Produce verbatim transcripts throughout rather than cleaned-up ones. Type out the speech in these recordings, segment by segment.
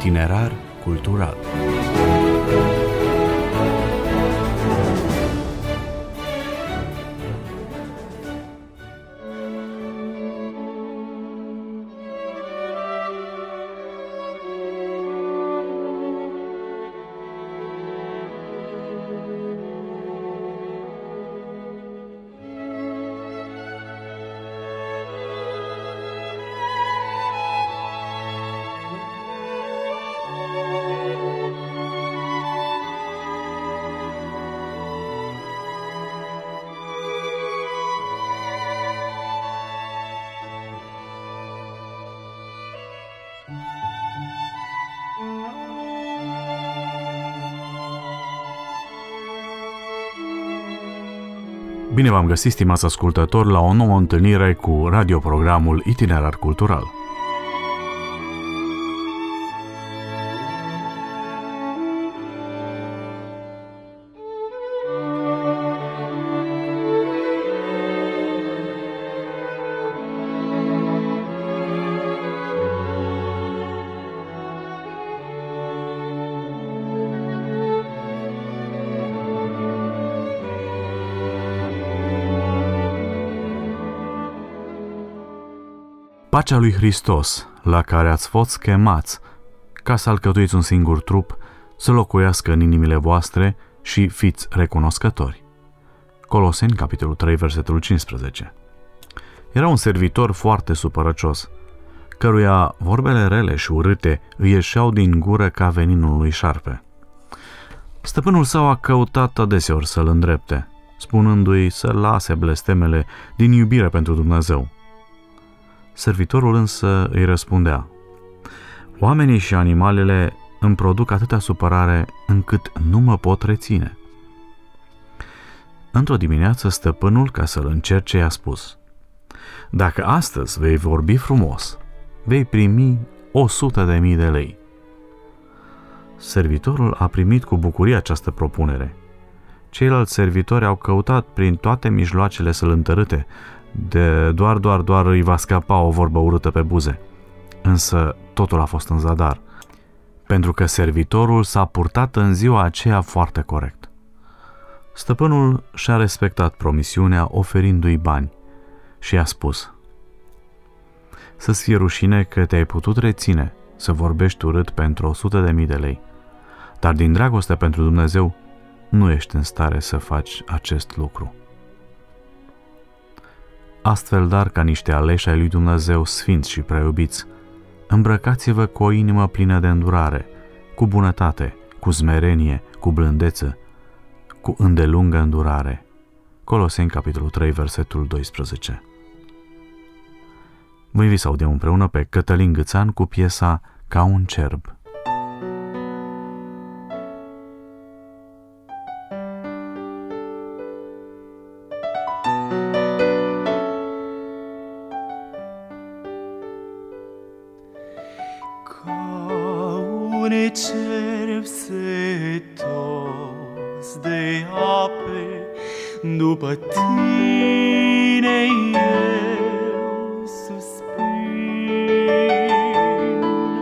Itinerar cultural. Bine v-am găsit, stimați ascultători, la o nouă întâlnire cu radioprogramul Itinerar Cultural. Pacea lui Hristos, la care ați fost chemați, ca să alcătuiți un singur trup, să locuiască în inimile voastre și fiți recunoscători. Coloseni, capitolul trei, versetul cincisprezece. Era un servitor foarte supărăcios, căruia vorbele rele și urâte îi ieșeau din gură ca veninul lui șarpe. Stăpânul său a căutat adeseori să-l îndrepte, spunându-i să lase blestemele din iubire pentru Dumnezeu. Servitorul însă îi răspundea: oamenii și animalele îmi produc atâta supărare încât nu mă pot reține. Într-o dimineață, stăpânul, ca să-l încerce, i-a spus: dacă astăzi vei vorbi frumos, vei primi o sută de mii de lei. Servitorul a primit cu bucurie această propunere. Ceilalți servitori au căutat prin toate mijloacele să-l întărâte, de doar, doar, doar îi va scăpa o vorbă urâtă pe buze. Însă totul a fost în zadar, pentru că servitorul s-a purtat în ziua aceea foarte corect. Stăpânul și-a respectat promisiunea oferindu-i bani și i-a spus: să-ți fie rușine că te-ai putut reține să vorbești urât pentru o sută de mii de lei, dar din dragoste pentru Dumnezeu nu ești în stare să faci acest lucru. Astfel, dar, ca niște aleși ai lui Dumnezeu sfinți și preiubiți, îmbrăcați-vă cu o inimă plină de îndurare, cu bunătate, cu smerenie, cu blândețe, cu îndelungă îndurare. Coloseni, capitolul trei, versetul doisprezece. Vă invit să audiem împreună pe Cătălin Gâțan cu piesa Ca un cerb. Cerb setos de ape, după tine eu suspin.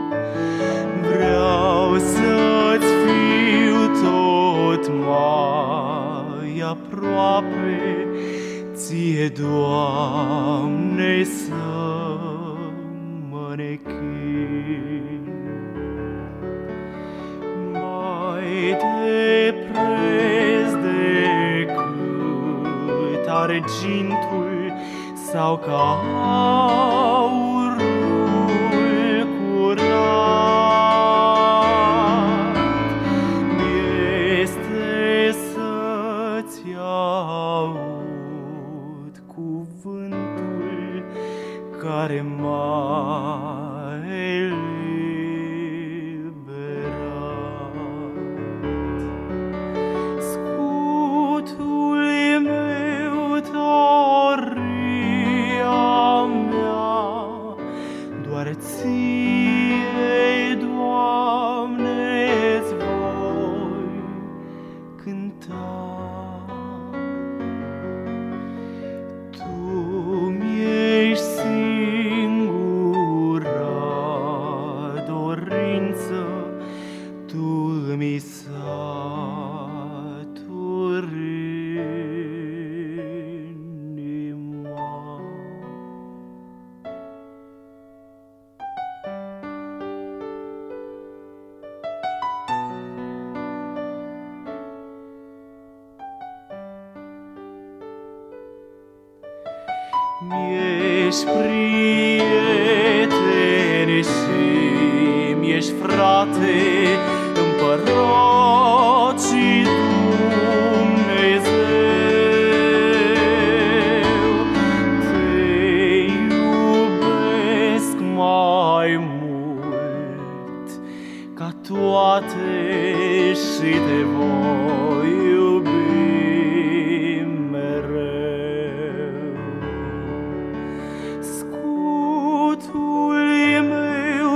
Vreau să-ți fiu tot mai aproape, ție, Doamne, să mă nechin. De preț decât argintul sau ca aurul curat, este să-ți aud cuvântul care m-a ție, Doamne-ți voi cânta. Tu mi-ești singura Mi-ești prieten și mi-ești frate, împărat și Dumnezeu. Te iubesc mai mult ca toate și te voi iubi mereu. Scutul meu,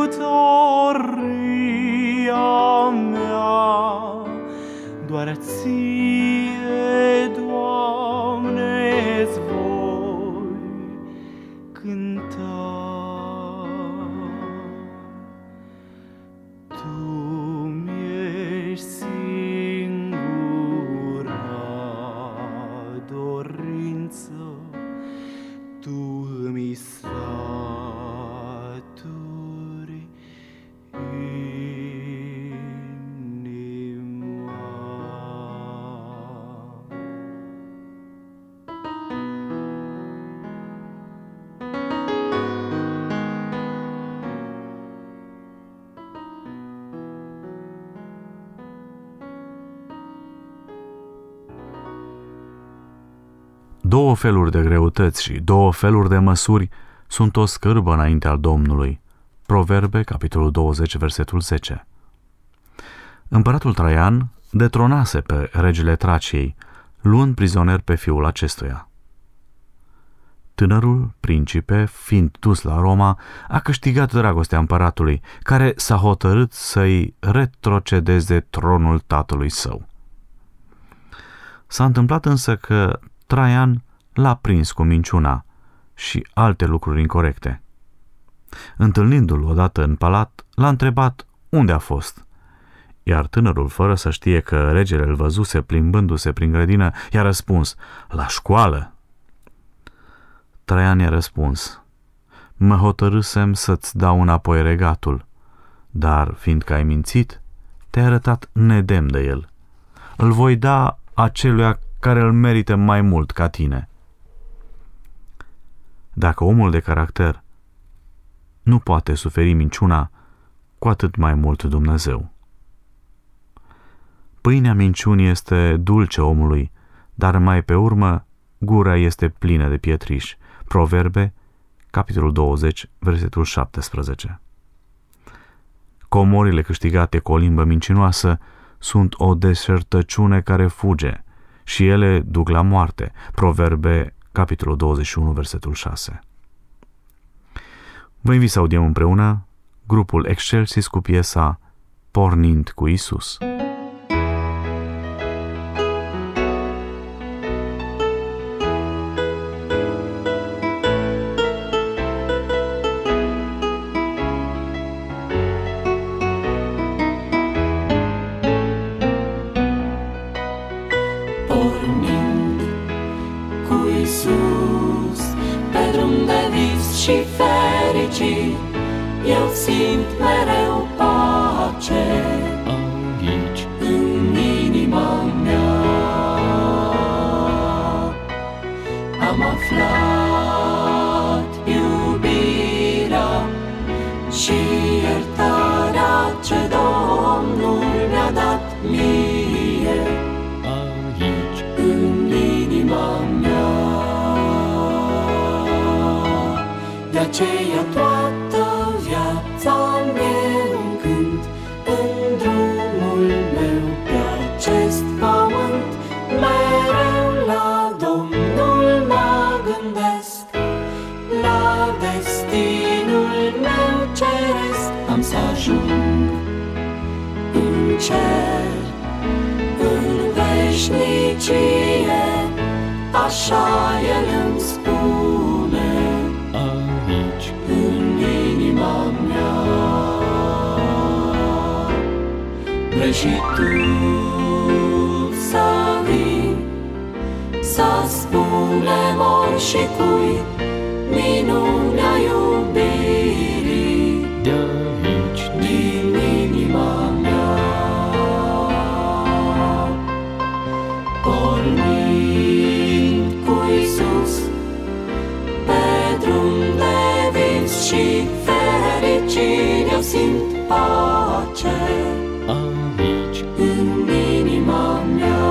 tăria mea, doar ție, Doamne-ți voi cânta. Tu mi-ești singura dorință, Tu îmi saturi inima. Două feluri de greutăți și două feluri de măsuri sunt o scârbă înaintea Domnului. Proverbe, capitolul douăzeci, versetul zece. Împăratul Traian detronase pe regele Traciei, luând prizonier pe fiul acestuia. Tânărul principe, fiind dus la Roma, a câștigat dragostea împăratului, care s-a hotărât să-i retrocedeze tronul tatălui său. S-a întâmplat însă că Traian l-a prins cu minciuna și alte lucruri incorecte. Întâlnindu-l odată în palat, l-a întrebat unde a fost, iar tânărul, fără să știe că regele îl văzuse plimbându-se prin grădină, i-a răspuns: la școală. Traian i-a răspuns: mă hotărâsem să-ți dau înapoi regatul, dar fiindcă ai mințit, te-ai arătat nedemn de el. Îl voi da aceluia care îl merită mai mult ca tine. Dacă omul de caracter nu poate suferi minciuna, cu atât mai mult Dumnezeu. Pâinea minciunii este dulce omului, dar mai pe urmă gura este plină de pietriș. Proverbe, capitolul douăzeci, versetul șaptesprezece. Comorile câștigate cu o limbă mincinoasă sunt o deșertăciune care fuge și ele duc la moarte. Proverbe, capitolul douăzeci și unu, versetul șase. Vă invit să audiem împreună grupul Excelsis cu piesa Pornind cu Isus. Pornind cu Isus pe drum de vis și fericit, eu simt mereu pace aici în inima mea. Am aflat iubirea și iertarea ce Domnul mi-a dat mie aici în inima mea. De aceea toată viața mea cânt în drumul meu pe acest pământ, mereu la Domnul mă gândesc, la destinul meu ceresc. Am să ajung în cer, în veșnicie, așa El îmi spune aici în inima mea. Vrei și tu să vii, să spunem oricui minunea iubirii de aici din inima mea. Pornind cu Isus pe și fericire, eu simt pace aici, în inima mea.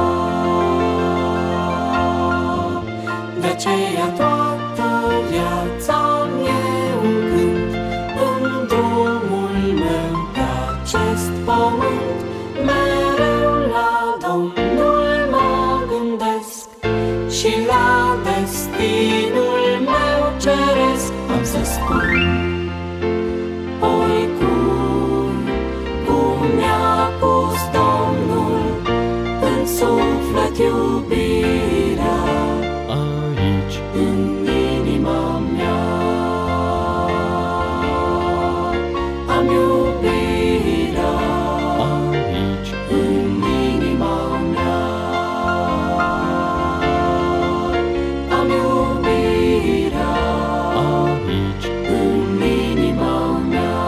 De aceea toată viața-mi e un cânt în drumul meu pe acest pământ. Mereu la Domnul mă gândesc și la destinul meu ceresc. Am să spun oricum cum mi-a pus Domnul în suflet iubirea aici, în inima mea. Am iubirea aici, în inima mea. Am iubirea aici, în inima mea.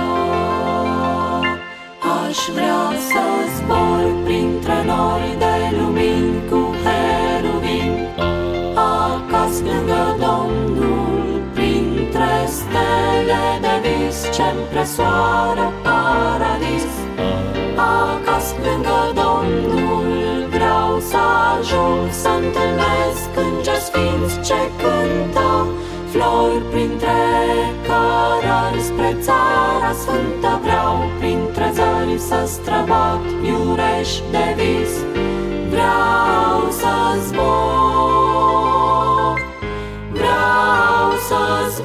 Aș vrea să zbor printre nori de lumini cu heruvim, acasă lângă Domnul, printre stele de vis ce-mi presoară paradis. Acasă lângă Domnul vreau să ajung, să întâlnesc îngeri sfinți ce cântă, flori printre cărări spre țara sfântă. Vreau printre zări să străbat iureși de vis. Vreau să zbor, vreau să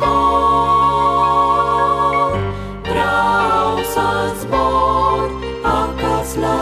zbor, vreau să zbor acasă la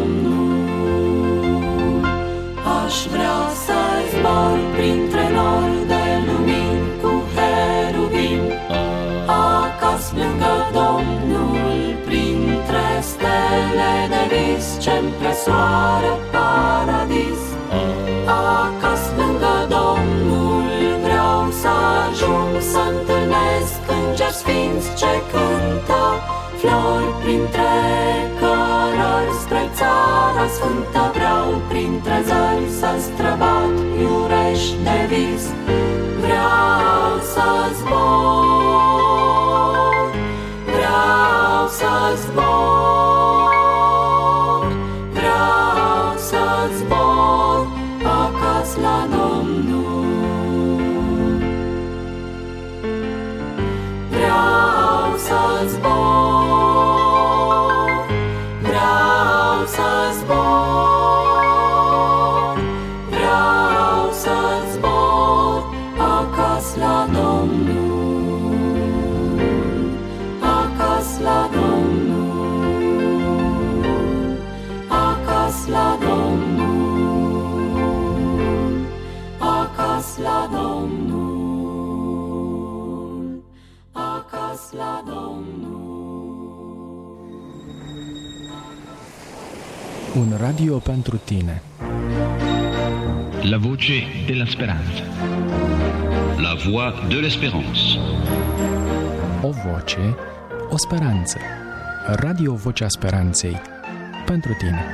Domnul. Aș vrea să zbor printre nori de lumini cu heruvim, acasă lângă Domnul, printre stele de vis ce-mi presoară paradis. Acasă lângă Domnul vreau să ajung, să întâlnesc îngeri sfinți ce cântă, flori printre cărări spre țara sfântă. Vreau printre zări să străbat iureși de vis. Vreau să zbor, vreau să zbor, vreau să zbor acasă la Domnul. Vreau să zbor, vreau să zbor, vreau să zbor acasă la Domnul, acasă la Domnul, acasă la Domnul, acasă la Domnul, acasă la Domnul. Un radio pentru tine. La voce della speranza. La voix de l'espérance. O voce, o speranță. Radio Vocea Speranței. Pentru tine.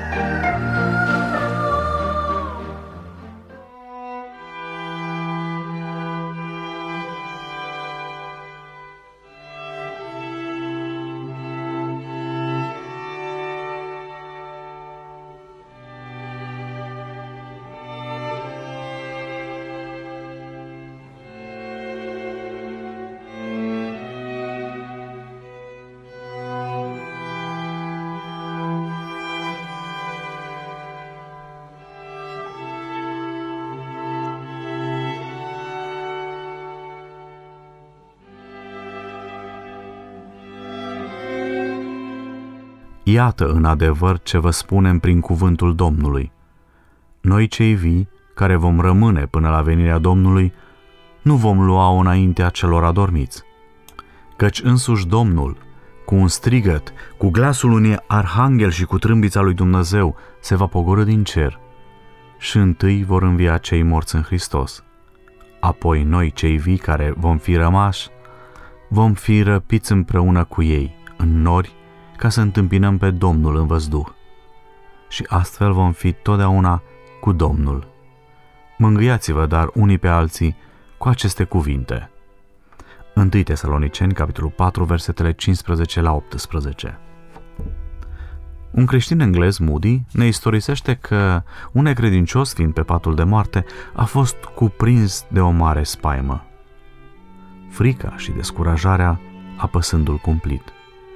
Iată în adevăr ce vă spunem prin cuvântul Domnului. Noi cei vii, care vom rămâne până la venirea Domnului, nu vom lua-o înaintea celor adormiți. Căci însuși Domnul, cu un strigăt, cu glasul unui arhanghel și cu trâmbița lui Dumnezeu, se va pogorî din cer și întâi vor învia cei morți în Hristos. Apoi noi, cei vii care vom fi rămași, vom fi răpiți împreună cu ei în nori ca să întâmpinăm pe Domnul în văzduh. Și astfel vom fi totdeauna cu Domnul. Mângâiați-vă dar unii pe alții cu aceste cuvinte. întâi Tesaloniceni, capitolul patru, versetele cincisprezece la optsprezece. Un creștin englez, Moody, ne istorisește că un necredincios, fiind pe patul de moarte, a fost cuprins de o mare spaimă. Frica și descurajarea apăsându-l cumplit.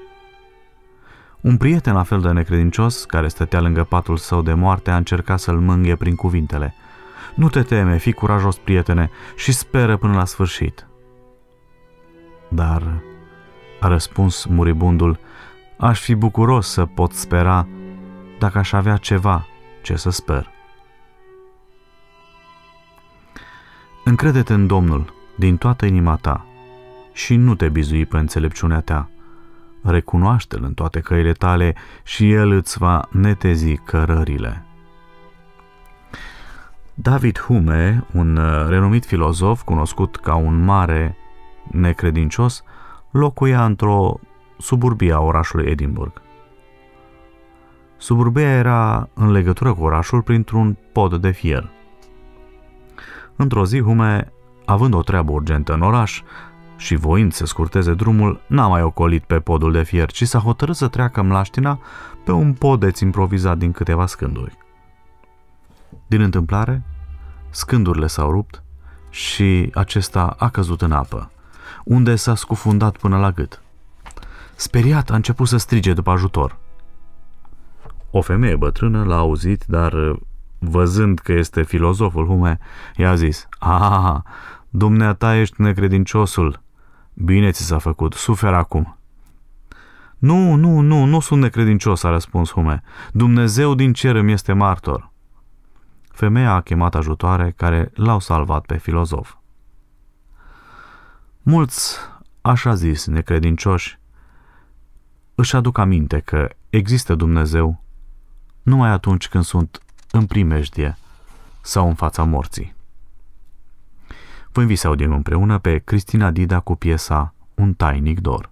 Un prieten la fel de necredincios, care stătea lângă patul său de moarte, a încercat să-l mângâie prin cuvintele: „Nu te teme, fii curajos, prietene, și speră până la sfârșit.” Dar, a răspuns muribundul, „aș fi bucuros să pot spera dacă aș avea ceva ce să sper.” Încrede-te în Domnul din toată inima ta și nu te bizui pe înțelepciunea ta. Recunoaște-L în toate căile tale și El îți va netezi cărările. David Hume, un renumit filozof cunoscut ca un mare necredincios, locuia într-o suburbie a orașului Edinburgh. Suburbia era în legătură cu orașul printr-un pod de fier. Într-o zi, Hume, având o treabă urgentă în oraș și voind să scurteze drumul, n-a mai ocolit pe podul de fier, ci s-a hotărât să treacă mlaștina pe un podeț improvizat din câteva scânduri. Din întâmplare, scândurile s-au rupt și acesta a căzut în apă, unde s-a scufundat până la gât. Speriat, a început să strige după ajutor. O femeie bătrână l-a auzit, dar văzând că este filozoful Hume, i-a zis: „Ah, dumneata ești necredinciosul. Bine ți s-a făcut, suferi acum.” Nu, nu, nu, nu sunt necredincios,” a răspuns Hume. „Dumnezeu din cer îmi este martor.” Femeia a chemat ajutoare care l-au salvat pe filozof. Mulți, așa zis, necredincioși, își aduc aminte că există Dumnezeu numai atunci când sunt în primejdie sau în fața morții. Vă invit să audiem împreună pe Cristina Dida cu piesa Un tainic dor.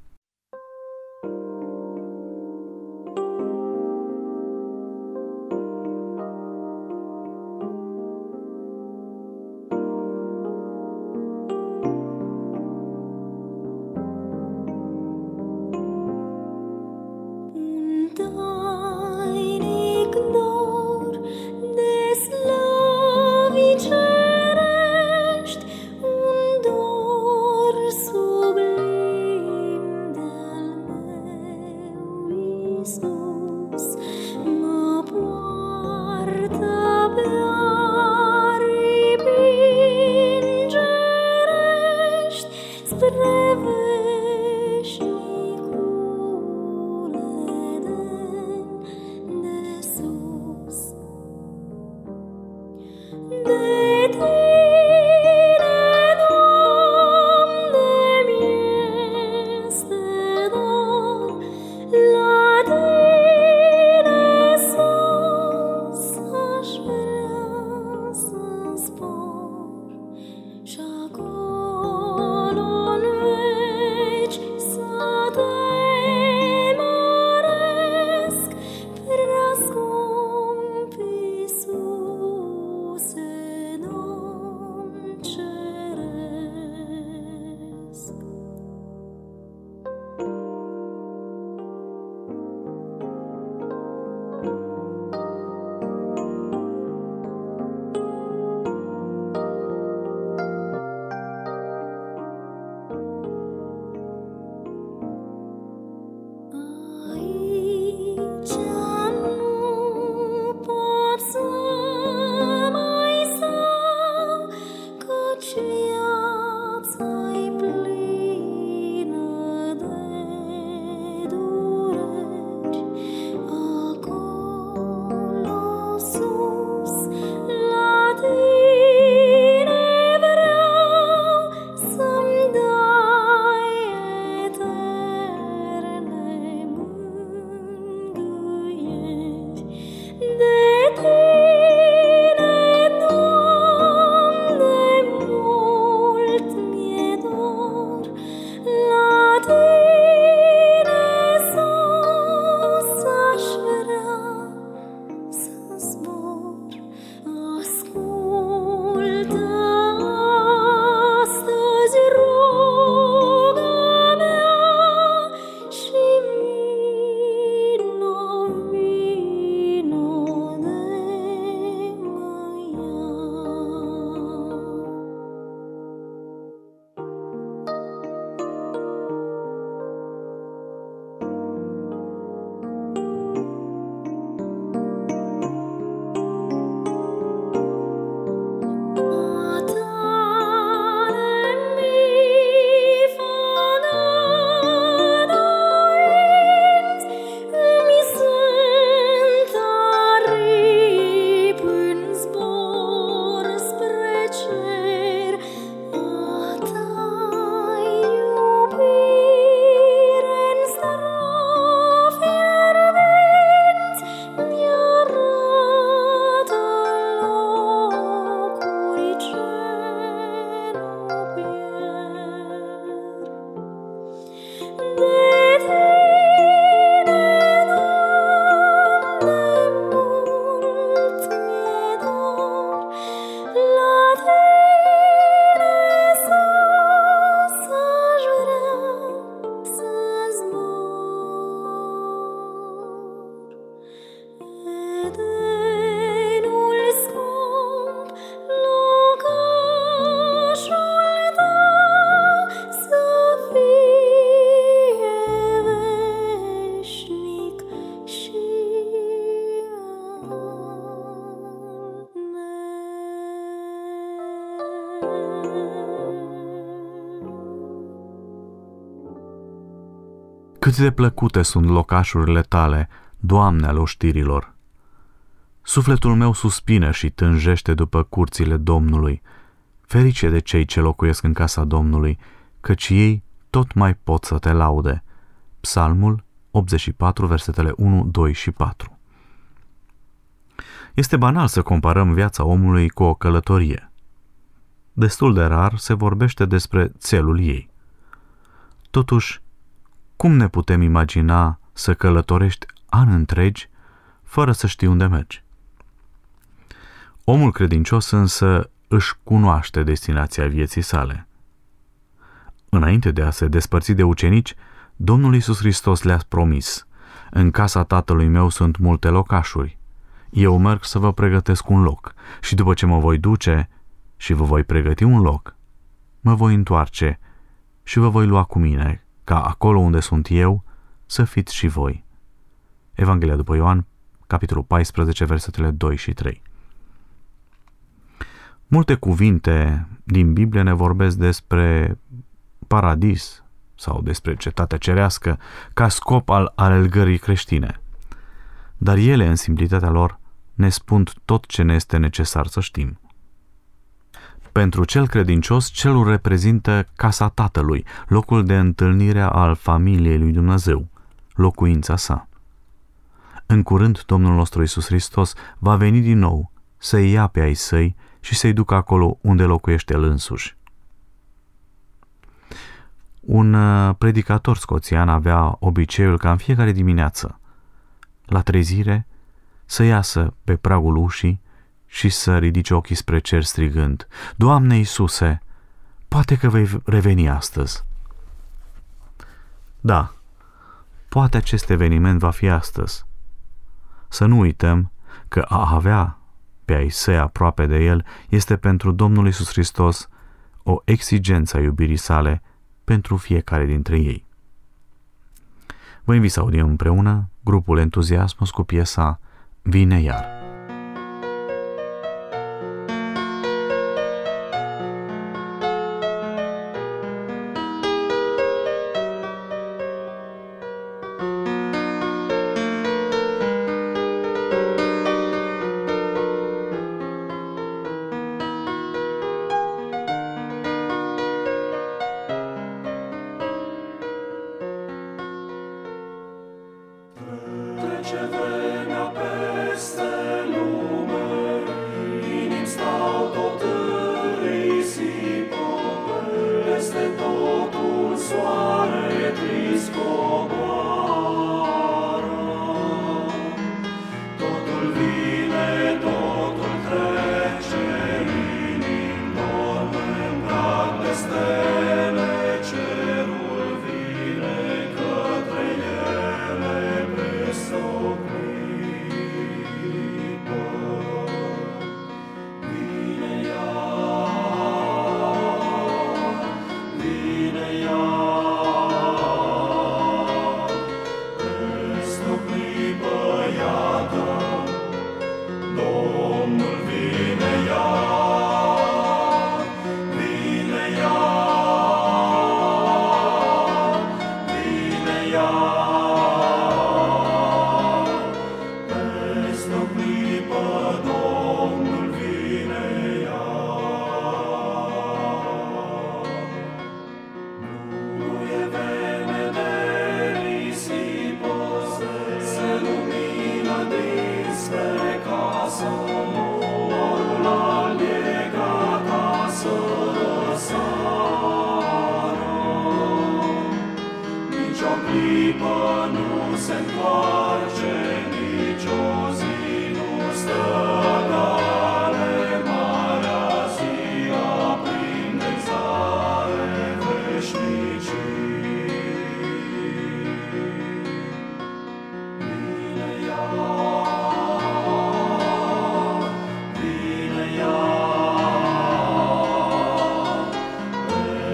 Cerești un dor sublim Cât de plăcute sunt locașurile tale, Doamne al oștirilor! Sufletul meu suspină și tânjește după curțile Domnului. Ferice de cei ce locuiesc în casa Domnului, căci ei tot mai pot să te laude. Psalmul optzeci și patru, versetele unu, doi și patru. Este banal să comparăm viața omului cu o călătorie. Destul de rar se vorbește despre țelul ei. Totuși, cum ne putem imagina să călătorești ani întregi fără să știi unde mergi? Omul credincios însă își cunoaște destinația vieții sale. Înainte de a se despărți de ucenici, Domnul Iisus Hristos le-a promis: în casa Tatălui meu sunt multe locașuri. Eu merg să vă pregătesc un loc și după ce mă voi duce și vă voi pregăti un loc, mă voi întoarce și vă voi lua cu mine, ca acolo unde sunt eu să fiți și voi. Evanghelia după Ioan, capitolul paisprezece, versetele doi și trei. Multe cuvinte din Biblie ne vorbesc despre paradis sau despre cetatea cerească ca scop al alergării creștine. Dar ele, în simplitatea lor, ne spun tot ce ne este necesar să știm. Pentru cel credincios, celul reprezintă casa Tatălui, locul de întâlnire al familiei lui Dumnezeu, locuința sa. În curând, Domnul nostru Iisus Hristos va veni din nou să-i ia pe ai săi și să-i ducă acolo unde locuiește El însuși. Un predicator scoțian avea obiceiul ca în fiecare dimineață, la trezire, să iasă pe pragul ușii și să ridice ochii spre cer strigând: Doamne Iisuse, poate că vei reveni astăzi. Da, poate acest eveniment va fi astăzi. Să nu uităm că a avea pe ai săi aproape de El este pentru Domnul Iisus Hristos o exigență a iubirii sale pentru fiecare dintre ei. Vă invit să audiem împreună grupul Entuziasmus cu piesa Vine iar.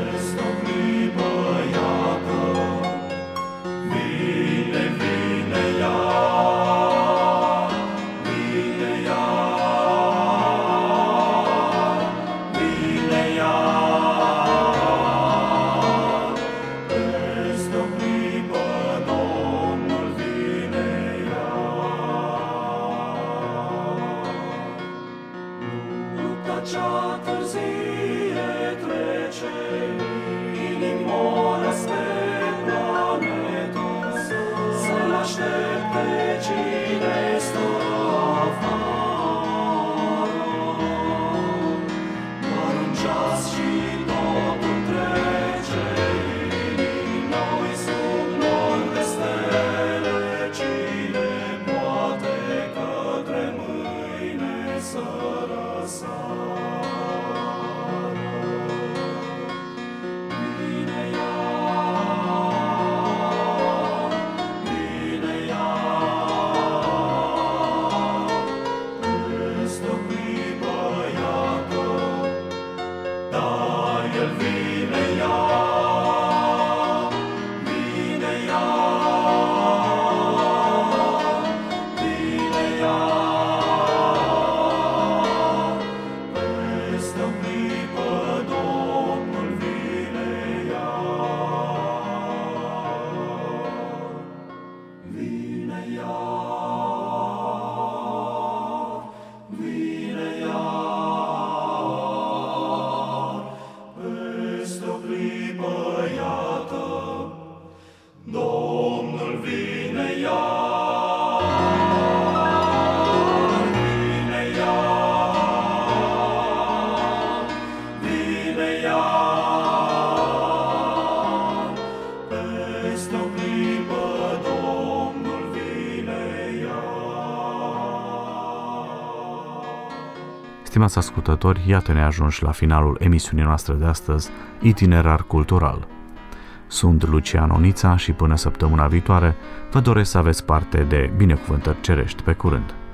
Vine, vine Stimați ascultători, iată ne ajungi la finalul emisiunii noastre de astăzi, Itinerar Cultural. Sunt Lucian Onița și până săptămâna viitoare vă doresc să aveți parte de binecuvântări cerești. Pe curând!